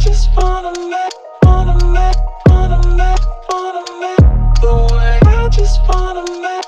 just wanna make the way I just wanna make.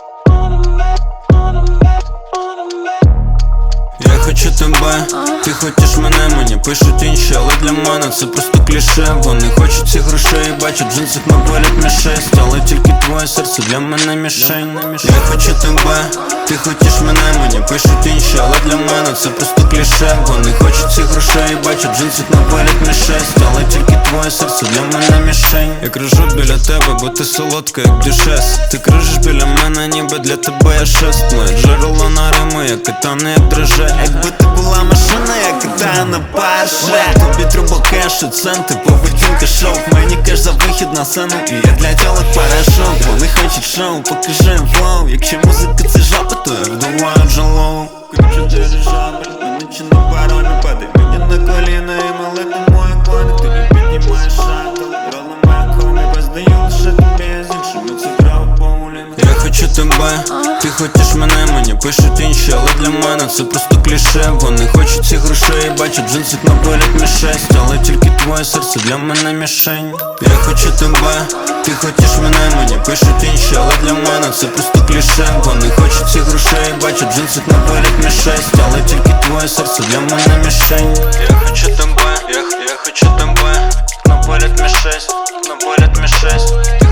Я хочу тебе, ти хочеш мене, мені пишуть інші, але для мене це просто кліше. Вони хочуть ці грошей, бачать в джинсах на виліт Ми-6, але тільки твоє серце для мене мішень. Я хочу тебе, ти хочеш мене, мені пишуть інші, але для мене це просто кліше. Вони хочуть ці грошей, бачать в джинсах на виліт Ми-6, але тільки твоє серце для мене мішень. Я кружу біля тебе, бо ти солодка, як дюшес. Ти кружиш біля мене, ніби для тебе я шест. Моє джерело на Риму, як китани, як драже. Якби ти була машина, я кидаю на перше. Тобі треба кешу, центи, поведінка шоу. Мені кеш за вихід на сцену, і я для тілок перейшов. Вони хочуть шоу, покажи їм флоу. Якщо музика це жопа, то я вдуваю джалоу. Кручу дирижабль, мені чи на пару не падай. Мені на коліна і ми летимо як коні. Ти не піднімаєш шаттл, роли моя комі. Бездаю лише тобі, з іншими це право Пауліна. Я хочу тебе, ти хочеш мене, мені пишуть інші, але для мене це просто кліше. Вони хочуть ці грошей, бачать в джинсах на виліт Ми-6, але тільки твоє серце для мене мішень. Я хочу тебе, ти хочеш мене, мені пишуть інші, але для мене це просто кліше. Вони хочуть ці грошей, бачать в джинсах на виліт Ми-6, але тільки твоє серце для мене мішень. Я хочу тебе, я хочу тебе, на виліт Ми-6, на виліт Ми-6.